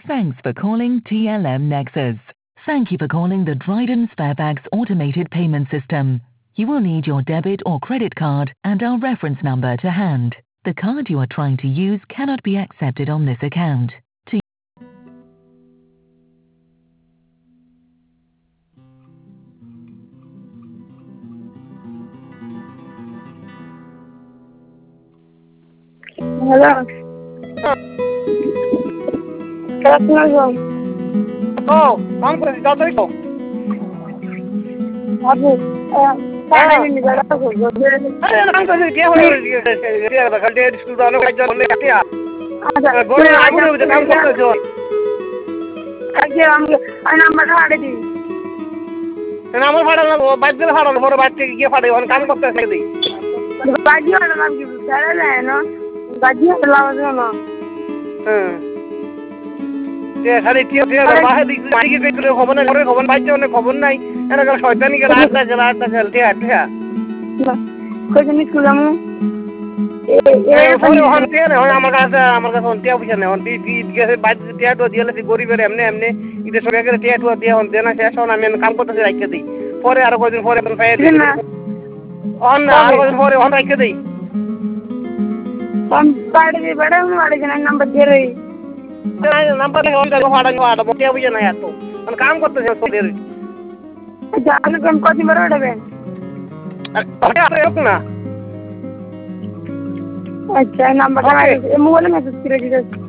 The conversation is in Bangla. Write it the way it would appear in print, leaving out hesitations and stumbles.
Thanks for calling TLM Nexus. Thank you for calling the Dryden Sparebags automated payment system. You will need your debit or credit card and our reference number to hand. The card you are trying to use cannot be accepted on this account. Hello. काम कर जाता है तो Abu, अरे काम कर क्या हो ये घंटे स्कूल आने का जब ले क्या बोले आगु ने काम करते जो ना আমার ফাড়া না বাইক দিয়ে ফাড়া বড় বাইক থেকে গিয়ে ফাড়ে ওখানে কাম করতে আছে দেই খালি টিয়া টিয়া বাহে দিকে দিকে কইলে খবর না করে খবর পাইছে অনেক খবর নাই এটা গেল শয়তানি গেল আটটা গেল টিয়া টিয়া কইনি স্কুলামু পরে ওখান টিয়া না আমার কাছে টিয়া পয়সা নেই অন দি গেছে বাইক টিয়া তো দিলে গরিবের এমনি এমনি ইতে সরে গেলে টিয়া তো দিয়ে হন দেনা শেষ হন আমি কাম করতে রাখতে দেই পরে আর কয়দিন পরে কোন পাই দিই অন আর কয়দিন পরে অন রাখতে দেই हम पाड़ दे बड़ा हूं वाले जन नंबर दे रही नंबर ले होंदा वाड़ा मोटे बुझे ना यार तो हम काम करते हैं तो देर जान कम कोदी बरोड़ बे अरे रुक ना अच्छा नंबर का मोबाइल में तो